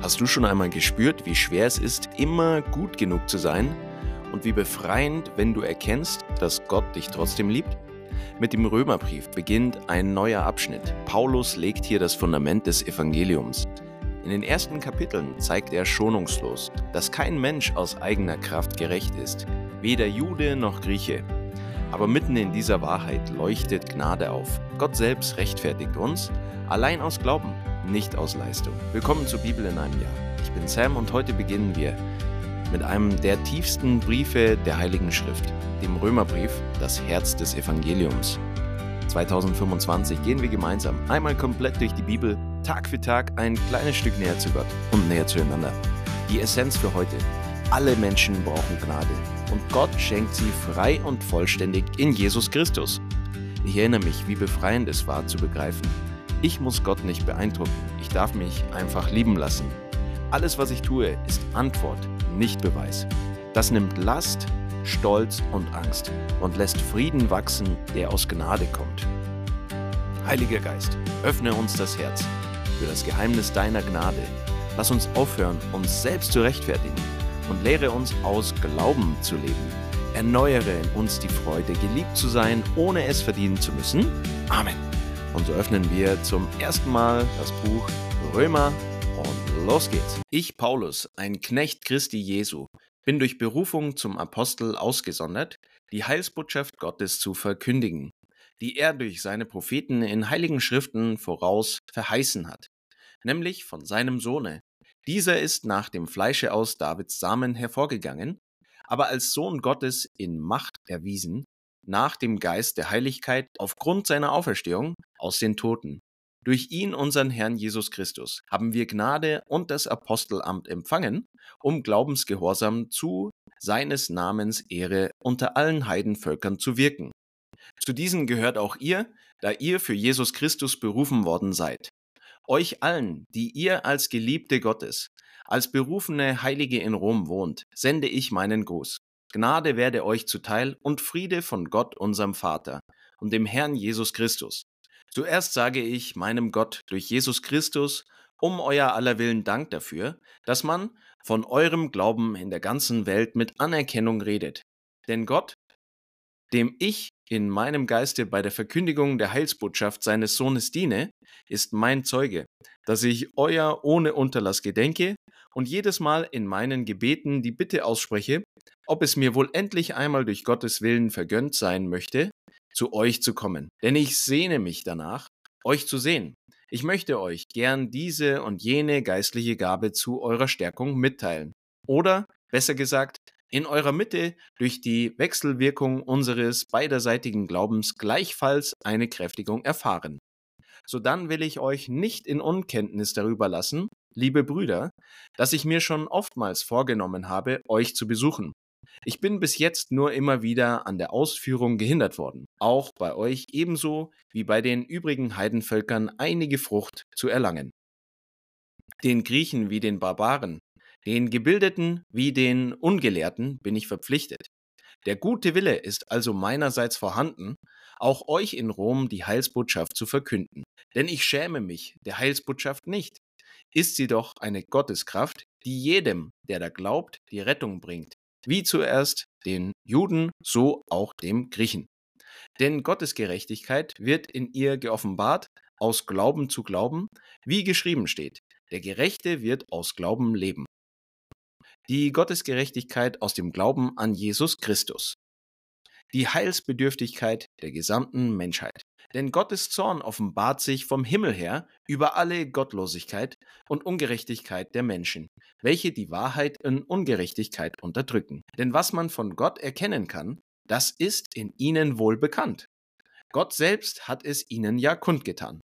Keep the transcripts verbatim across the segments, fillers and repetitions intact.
Hast du schon einmal gespürt, wie schwer es ist, immer gut genug zu sein? Und wie befreiend, wenn du erkennst, dass Gott dich trotzdem liebt? Mit dem Römerbrief beginnt ein neuer Abschnitt. Paulus legt hier das Fundament des Evangeliums. In den ersten Kapiteln zeigt er schonungslos, dass kein Mensch aus eigener Kraft gerecht ist, weder Jude noch Grieche. Aber mitten in dieser Wahrheit leuchtet Gnade auf. Gott selbst rechtfertigt uns, allein aus Glauben, nicht aus Leistung. Willkommen zur Bibel in einem Jahr. Ich bin Sam und heute beginnen wir mit einem der tiefsten Briefe der Heiligen Schrift, dem Römerbrief, das Herz des Evangeliums. zweitausendfünfundzwanzig gehen wir gemeinsam einmal komplett durch die Bibel, Tag für Tag ein kleines Stück näher zu Gott und näher zueinander. Die Essenz für heute: Alle Menschen brauchen Gnade und Gott schenkt sie frei und vollständig in Jesus Christus. Ich erinnere mich, wie befreiend es war zu begreifen: Ich muss Gott nicht beeindrucken, ich darf mich einfach lieben lassen. Alles, was ich tue, ist Antwort, nicht Beweis. Das nimmt Last, Stolz und Angst und lässt Frieden wachsen, der aus Gnade kommt. Heiliger Geist, öffne uns das Herz für das Geheimnis deiner Gnade. Lass uns aufhören, uns selbst zu rechtfertigen und lehre uns aus Glauben zu leben. Erneuere in uns die Freude, geliebt zu sein, ohne es verdienen zu müssen. Amen. Und so öffnen wir zum ersten Mal das Buch Römer und los geht's. Ich, Paulus, ein Knecht Christi Jesu, bin durch Berufung zum Apostel ausgesondert, die Heilsbotschaft Gottes zu verkündigen, die er durch seine Propheten in heiligen Schriften voraus verheißen hat, nämlich von seinem Sohne. Dieser ist nach dem Fleische aus Davids Samen hervorgegangen, aber als Sohn Gottes in Macht erwiesen, nach dem Geist der Heiligkeit aufgrund seiner Auferstehung aus den Toten. Durch ihn, unseren Herrn Jesus Christus, haben wir Gnade und das Apostelamt empfangen, um glaubensgehorsam zu seines Namens Ehre unter allen Heidenvölkern zu wirken. Zu diesen gehört auch ihr, da ihr für Jesus Christus berufen worden seid. Euch allen, die ihr als Geliebte Gottes, als berufene Heilige in Rom wohnt, sende ich meinen Gruß. Gnade werde euch zuteil und Friede von Gott, unserem Vater, und dem Herrn Jesus Christus. Zuerst sage ich meinem Gott durch Jesus Christus um euer aller Willen Dank dafür, dass man von eurem Glauben in der ganzen Welt mit Anerkennung redet. Denn Gott, dem ich in meinem Geiste bei der Verkündigung der Heilsbotschaft seines Sohnes diene, ist mein Zeuge, dass ich euer ohne Unterlass gedenke und jedes Mal in meinen Gebeten die Bitte ausspreche, ob es mir wohl endlich einmal durch Gottes Willen vergönnt sein möchte, zu euch zu kommen. Denn ich sehne mich danach, euch zu sehen. Ich möchte euch gern diese und jene geistliche Gabe zu eurer Stärkung mitteilen. Oder, besser gesagt, in eurer Mitte durch die Wechselwirkung unseres beiderseitigen Glaubens gleichfalls eine Kräftigung erfahren. Sodann will ich euch nicht in Unkenntnis darüber lassen, liebe Brüder, dass ich mir schon oftmals vorgenommen habe, euch zu besuchen. Ich bin bis jetzt nur immer wieder an der Ausführung gehindert worden, auch bei euch ebenso wie bei den übrigen Heidenvölkern einige Frucht zu erlangen. Den Griechen wie den Barbaren, den Gebildeten wie den Ungelehrten bin ich verpflichtet. Der gute Wille ist also meinerseits vorhanden, auch euch in Rom die Heilsbotschaft zu verkünden. Denn ich schäme mich der Heilsbotschaft nicht. Ist sie doch eine Gotteskraft, die jedem, der da glaubt, die Rettung bringt, wie zuerst den Juden, so auch dem Griechen. Denn Gottes Gerechtigkeit wird in ihr geoffenbart, aus Glauben zu Glauben, wie geschrieben steht: Der Gerechte wird aus Glauben leben. Die Gottesgerechtigkeit aus dem Glauben an Jesus Christus. Die Heilsbedürftigkeit der gesamten Menschheit. Denn Gottes Zorn offenbart sich vom Himmel her über alle Gottlosigkeit und Ungerechtigkeit der Menschen, welche die Wahrheit in Ungerechtigkeit unterdrücken. Denn was man von Gott erkennen kann, das ist in ihnen wohl bekannt. Gott selbst hat es ihnen ja kundgetan.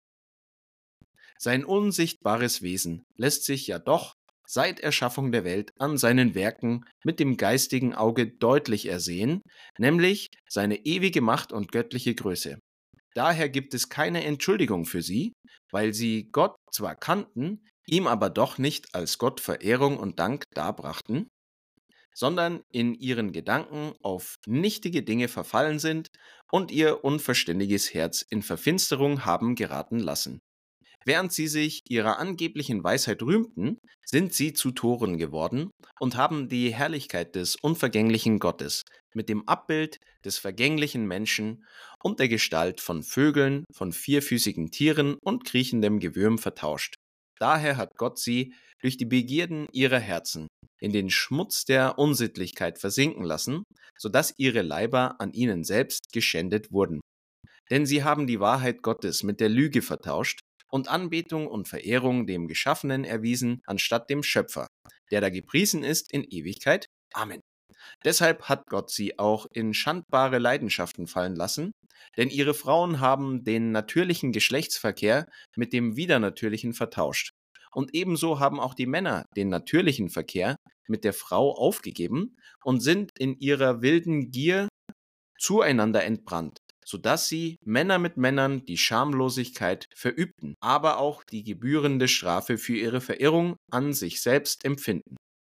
Sein unsichtbares Wesen lässt sich ja doch seit Erschaffung der Welt an seinen Werken mit dem geistigen Auge deutlich ersehen, nämlich seine ewige Macht und göttliche Größe. Daher gibt es keine Entschuldigung für sie, weil sie Gott zwar kannten, ihm aber doch nicht als Gott Verehrung und Dank darbrachten, sondern in ihren Gedanken auf nichtige Dinge verfallen sind und ihr unverständiges Herz in Verfinsterung haben geraten lassen. Während sie sich ihrer angeblichen Weisheit rühmten, sind sie zu Toren geworden und haben die Herrlichkeit des unvergänglichen Gottes mit dem Abbild des vergänglichen Menschen und der Gestalt von Vögeln, von vierfüßigen Tieren und kriechendem Gewürm vertauscht. Daher hat Gott sie durch die Begierden ihrer Herzen in den Schmutz der Unsittlichkeit versinken lassen, sodass ihre Leiber an ihnen selbst geschändet wurden. Denn sie haben die Wahrheit Gottes mit der Lüge vertauscht und Anbetung und Verehrung dem Geschaffenen erwiesen, anstatt dem Schöpfer, der da gepriesen ist in Ewigkeit. Amen. Deshalb hat Gott sie auch in schandbare Leidenschaften fallen lassen, denn ihre Frauen haben den natürlichen Geschlechtsverkehr mit dem widernatürlichen vertauscht. Und ebenso haben auch die Männer den natürlichen Verkehr mit der Frau aufgegeben und sind in ihrer wilden Gier zueinander entbrannt, sodass sie Männer mit Männern die Schamlosigkeit verübten, aber auch die gebührende Strafe für ihre Verirrung an sich selbst empfinden.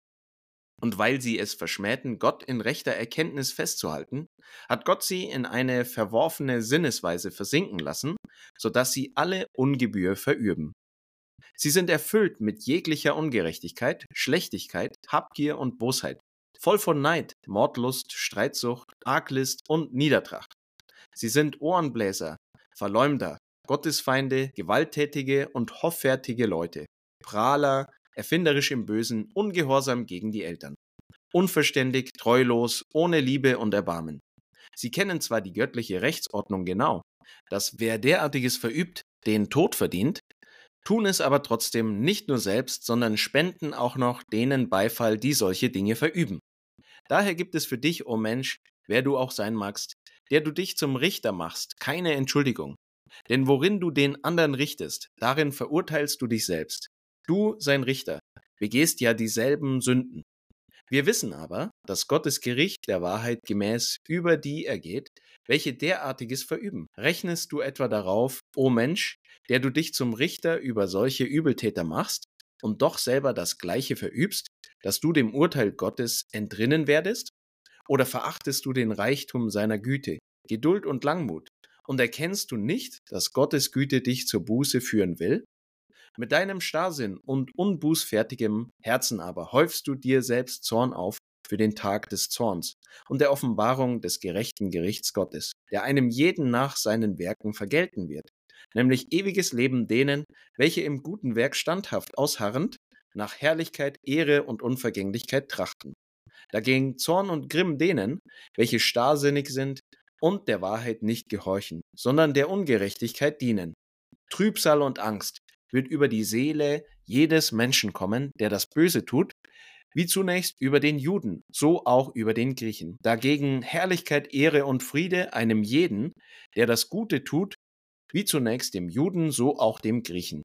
Und weil sie es verschmähten, Gott in rechter Erkenntnis festzuhalten, hat Gott sie in eine verworfene Sinnesweise versinken lassen, sodass sie alle Ungebühr verüben. Sie sind erfüllt mit jeglicher Ungerechtigkeit, Schlechtigkeit, Habgier und Bosheit, voll von Neid, Mordlust, Streitsucht, Arglist und Niedertracht. Sie sind Ohrenbläser, Verleumder, Gottesfeinde, gewalttätige und hoffärtige Leute, Prahler, erfinderisch im Bösen, ungehorsam gegen die Eltern, unverständig, treulos, ohne Liebe und Erbarmen. Sie kennen zwar die göttliche Rechtsordnung genau, dass wer derartiges verübt, den Tod verdient, tun es aber trotzdem nicht nur selbst, sondern spenden auch noch denen Beifall, die solche Dinge verüben. Daher gibt es für dich, o Mensch, wer du auch sein magst, der du dich zum Richter machst, keine Entschuldigung. Denn worin du den anderen richtest, darin verurteilst du dich selbst. Du, sein Richter, begehst ja dieselben Sünden. Wir wissen aber, dass Gottes Gericht der Wahrheit gemäß über die ergeht, welche derartiges verüben. Rechnest du etwa darauf, o Mensch, der du dich zum Richter über solche Übeltäter machst und doch selber das Gleiche verübst, dass du dem Urteil Gottes entrinnen werdest? Oder verachtest du den Reichtum seiner Güte, Geduld und Langmut und erkennst du nicht, dass Gottes Güte dich zur Buße führen will? Mit deinem Starrsinn und unbußfertigem Herzen aber häufst du dir selbst Zorn auf für den Tag des Zorns und der Offenbarung des gerechten Gerichts Gottes, der einem jeden nach seinen Werken vergelten wird, nämlich ewiges Leben denen, welche im guten Werk standhaft ausharrend, nach Herrlichkeit, Ehre und Unvergänglichkeit trachten. Dagegen Zorn und Grimm denen, welche starrsinnig sind und der Wahrheit nicht gehorchen, sondern der Ungerechtigkeit dienen. Trübsal und Angst wird über die Seele jedes Menschen kommen, der das Böse tut, wie zunächst über den Juden, so auch über den Griechen. Dagegen Herrlichkeit, Ehre und Friede einem jeden, der das Gute tut, wie zunächst dem Juden, so auch dem Griechen.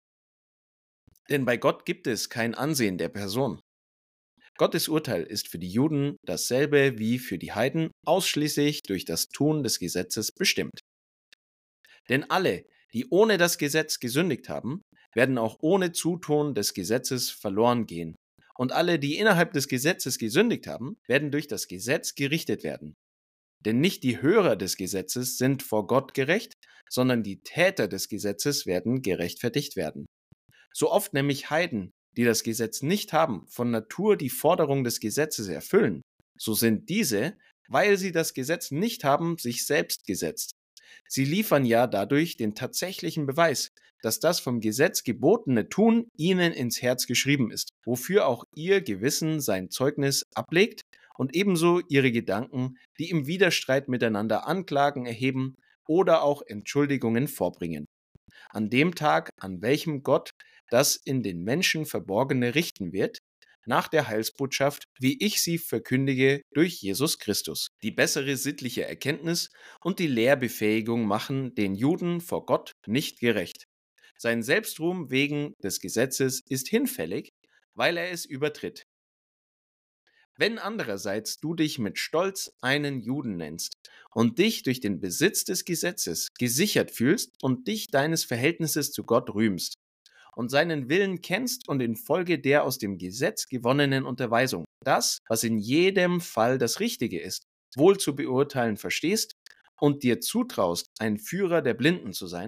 Denn bei Gott gibt es kein Ansehen der Person. Gottes Urteil ist für die Juden dasselbe wie für die Heiden, ausschließlich durch das Tun des Gesetzes bestimmt. Denn alle, die ohne das Gesetz gesündigt haben, werden auch ohne Zutun des Gesetzes verloren gehen. Und alle, die innerhalb des Gesetzes gesündigt haben, werden durch das Gesetz gerichtet werden. Denn nicht die Hörer des Gesetzes sind vor Gott gerecht, sondern die Täter des Gesetzes werden gerechtfertigt werden. So oft nämlich Heiden, die das Gesetz nicht haben, von Natur die Forderung des Gesetzes erfüllen, so sind diese, weil sie das Gesetz nicht haben, sich selbst gesetzt. Sie liefern ja dadurch den tatsächlichen Beweis, dass das vom Gesetz gebotene Tun ihnen ins Herz geschrieben ist, wofür auch ihr Gewissen sein Zeugnis ablegt und ebenso ihre Gedanken, die im Widerstreit miteinander Anklagen erheben oder auch Entschuldigungen vorbringen. An dem Tag, an welchem Gott das in den Menschen Verborgene richten wird, nach der Heilsbotschaft, wie ich sie verkündige, durch Jesus Christus. Die bessere sittliche Erkenntnis und die Lehrbefähigung machen den Juden vor Gott nicht gerecht. Sein Selbstruhm wegen des Gesetzes ist hinfällig, weil er es übertritt. Wenn andererseits du dich mit Stolz einen Juden nennst und dich durch den Besitz des Gesetzes gesichert fühlst und dich deines Verhältnisses zu Gott rühmst, und seinen Willen kennst und infolge der aus dem Gesetz gewonnenen Unterweisung das, was in jedem Fall das Richtige ist, wohl zu beurteilen verstehst und dir zutraust, ein Führer der Blinden zu sein,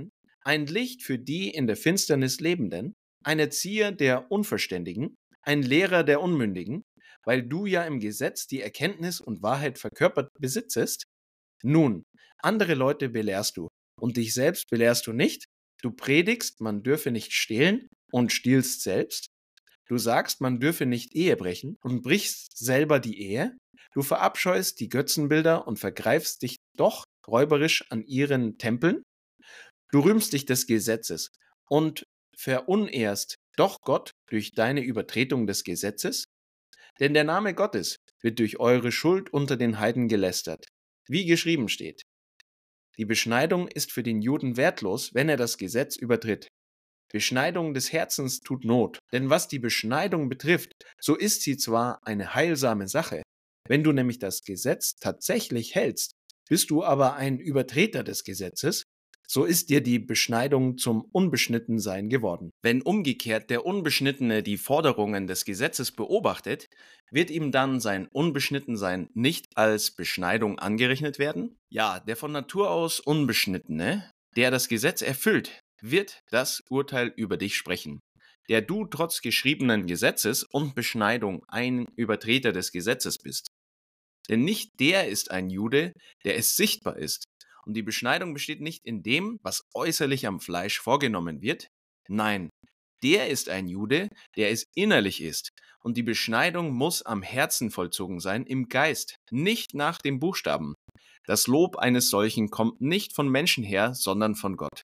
ein Licht für die in der Finsternis Lebenden, ein Erzieher der Unverständigen, ein Lehrer der Unmündigen, weil du ja im Gesetz die Erkenntnis und Wahrheit verkörpert besitzest? Nun, andere Leute belehrst du, und dich selbst belehrst du nicht? Du predigst, man dürfe nicht stehlen und stiehlst selbst? Du sagst, man dürfe nicht Ehe brechen und brichst selber die Ehe? Du verabscheust die Götzenbilder und vergreifst dich doch räuberisch an ihren Tempeln? Du rühmst dich des Gesetzes und verunehrst doch Gott durch deine Übertretung des Gesetzes? Denn der Name Gottes wird durch eure Schuld unter den Heiden gelästert. Wie geschrieben steht: Die Beschneidung ist für den Juden wertlos, wenn er das Gesetz übertritt. Beschneidung des Herzens tut Not, denn was die Beschneidung betrifft, so ist sie zwar eine heilsame Sache. Wenn du nämlich das Gesetz tatsächlich hältst, bist du aber ein Übertreter des Gesetzes, so ist dir die Beschneidung zum Unbeschnittensein geworden. Wenn umgekehrt der Unbeschnittene die Forderungen des Gesetzes beobachtet, wird ihm dann sein Unbeschnittensein nicht als Beschneidung angerechnet werden? Ja, der von Natur aus Unbeschnittene, der das Gesetz erfüllt, wird das Urteil über dich sprechen. Der du trotz geschriebenen Gesetzes und Beschneidung ein Übertreter des Gesetzes bist. Denn nicht der ist ein Jude, der es sichtbar ist. Und die Beschneidung besteht nicht in dem, was äußerlich am Fleisch vorgenommen wird. Nein, der ist ein Jude, der es innerlich ist. Und die Beschneidung muss am Herzen vollzogen sein, im Geist, nicht nach dem Buchstaben. Das Lob eines solchen kommt nicht von Menschen her, sondern von Gott.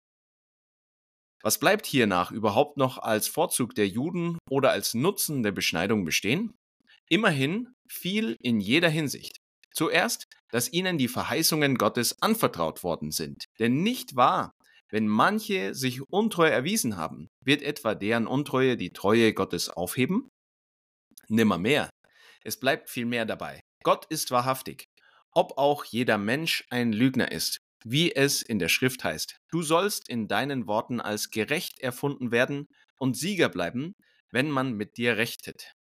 Was bleibt hiernach überhaupt noch als Vorzug der Juden oder als Nutzen der Beschneidung bestehen? Immerhin viel in jeder Hinsicht. Zuerst, dass ihnen die Verheißungen Gottes anvertraut worden sind. Denn nicht wahr, wenn manche sich untreu erwiesen haben, wird etwa deren Untreue die Treue Gottes aufheben? Nimmermehr. Es bleibt vielmehr dabei. Gott ist wahrhaftig, ob auch jeder Mensch ein Lügner ist, wie es in der Schrift heißt. Du sollst in deinen Worten als gerecht erfunden werden und Sieger bleiben, wenn man mit dir rechtet.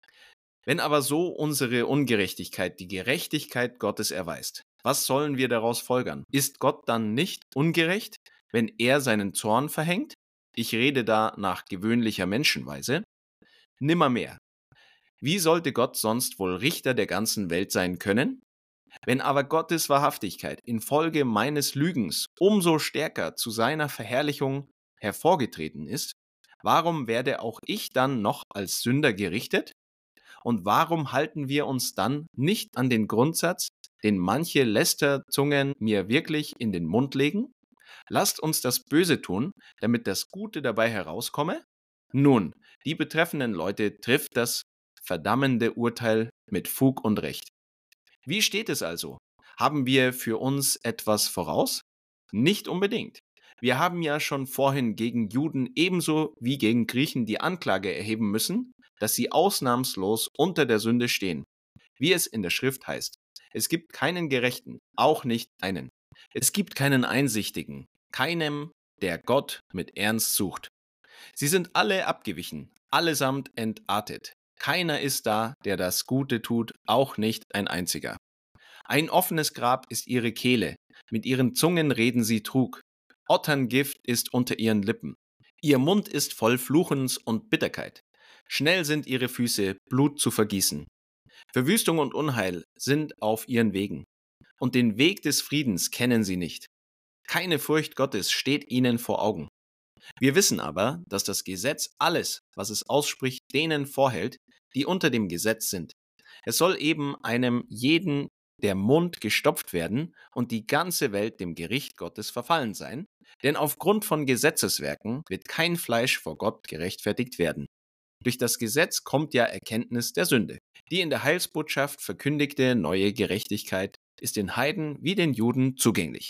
Wenn aber so unsere Ungerechtigkeit die Gerechtigkeit Gottes erweist, was sollen wir daraus folgern? Ist Gott dann nicht ungerecht, wenn er seinen Zorn verhängt? Ich rede da nach gewöhnlicher Menschenweise. Nimmermehr. Wie sollte Gott sonst wohl Richter der ganzen Welt sein können? Wenn aber Gottes Wahrhaftigkeit infolge meines Lügens umso stärker zu seiner Verherrlichung hervorgetreten ist, warum werde auch ich dann noch als Sünder gerichtet? Und warum halten wir uns dann nicht an den Grundsatz, den manche Lästerzungen mir wirklich in den Mund legen? Lasst uns das Böse tun, damit das Gute dabei herauskomme? Nun, die betreffenden Leute trifft das verdammende Urteil mit Fug und Recht. Wie steht es also? Haben wir für uns etwas voraus? Nicht unbedingt. Wir haben ja schon vorhin gegen Juden ebenso wie gegen Griechen die Anklage erheben müssen, dass sie ausnahmslos unter der Sünde stehen. Wie es in der Schrift heißt: Es gibt keinen Gerechten, auch nicht einen. Es gibt keinen Einsichtigen, keinem, der Gott mit Ernst sucht. Sie sind alle abgewichen, allesamt entartet. Keiner ist da, der das Gute tut, auch nicht ein einziger. Ein offenes Grab ist ihre Kehle, mit ihren Zungen reden sie Trug. Otterngift ist unter ihren Lippen. Ihr Mund ist voll Fluchens und Bitterkeit. Schnell sind ihre Füße, Blut zu vergießen. Verwüstung und Unheil sind auf ihren Wegen. Und den Weg des Friedens kennen sie nicht. Keine Furcht Gottes steht ihnen vor Augen. Wir wissen aber, dass das Gesetz alles, was es ausspricht, denen vorhält, die unter dem Gesetz sind. Es soll eben einem jeden der Mund gestopft werden und die ganze Welt dem Gericht Gottes verfallen sein, denn aufgrund von Gesetzeswerken wird kein Fleisch vor Gott gerechtfertigt werden. Durch das Gesetz kommt ja Erkenntnis der Sünde. Die in der Heilsbotschaft verkündigte neue Gerechtigkeit ist den Heiden wie den Juden zugänglich.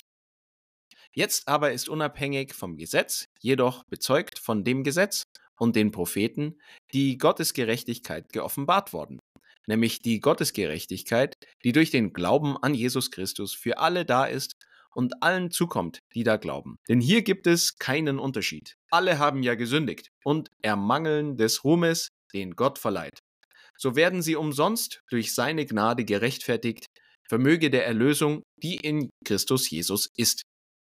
Jetzt aber ist unabhängig vom Gesetz, jedoch bezeugt von dem Gesetz und den Propheten, die Gottesgerechtigkeit geoffenbart worden, nämlich die Gottesgerechtigkeit, die durch den Glauben an Jesus Christus für alle da ist und allen zukommt, die da glauben. Denn hier gibt es keinen Unterschied. Alle haben ja gesündigt und ermangeln des Ruhmes, den Gott verleiht. So werden sie umsonst durch seine Gnade gerechtfertigt, vermöge der Erlösung, die in Christus Jesus ist.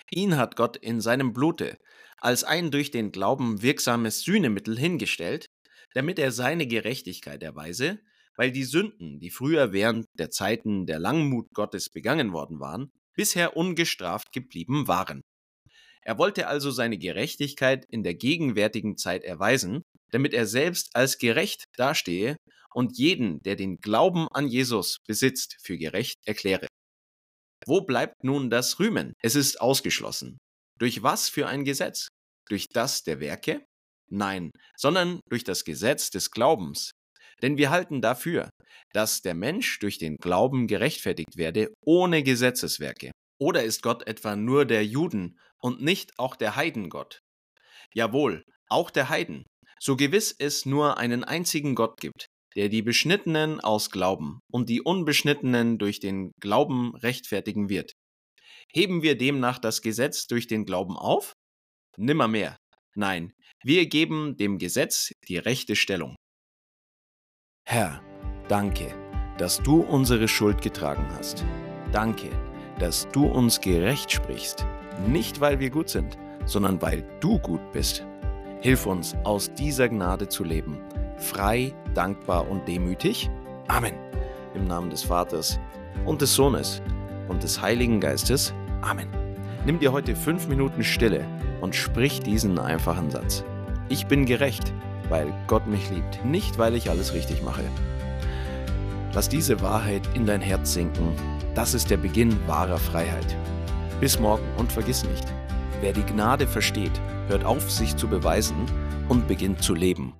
Ihn hat Gott in seinem Blute als ein durch den Glauben wirksames Sühnemittel hingestellt, damit er seine Gerechtigkeit erweise, weil die Sünden, die früher während der Zeiten der Langmut Gottes begangen worden waren, bisher ungestraft geblieben waren. Er wollte also seine Gerechtigkeit in der gegenwärtigen Zeit erweisen, damit er selbst als gerecht dastehe und jeden, der den Glauben an Jesus besitzt, für gerecht erkläre. Wo bleibt nun das Rühmen? Es ist ausgeschlossen. Durch was für ein Gesetz? Durch das der Werke? Nein, sondern durch das Gesetz des Glaubens. Denn wir halten dafür, dass der Mensch durch den Glauben gerechtfertigt werde, ohne Gesetzeswerke. Oder ist Gott etwa nur der Juden und nicht auch der Heidengott? Jawohl, auch der Heiden, so gewiss es nur einen einzigen Gott gibt, der die Beschnittenen aus Glauben und die Unbeschnittenen durch den Glauben rechtfertigen wird. Heben wir demnach das Gesetz durch den Glauben auf? Nimmermehr. Nein, wir geben dem Gesetz die rechte Stellung. Herr, danke, dass du unsere Schuld getragen hast. Danke, dass du uns gerecht sprichst, nicht weil wir gut sind, sondern weil du gut bist. Hilf uns, aus dieser Gnade zu leben, frei, dankbar und demütig. Amen. Im Namen des Vaters und des Sohnes und des Heiligen Geistes. Amen. Nimm dir heute fünf Minuten Stille und sprich diesen einfachen Satz. Ich bin gerecht, weil Gott mich liebt, nicht weil ich alles richtig mache. Lass diese Wahrheit in dein Herz sinken. Das ist der Beginn wahrer Freiheit. Bis morgen und vergiss nicht, wer die Gnade versteht, hört auf, sich zu beweisen und beginnt zu leben.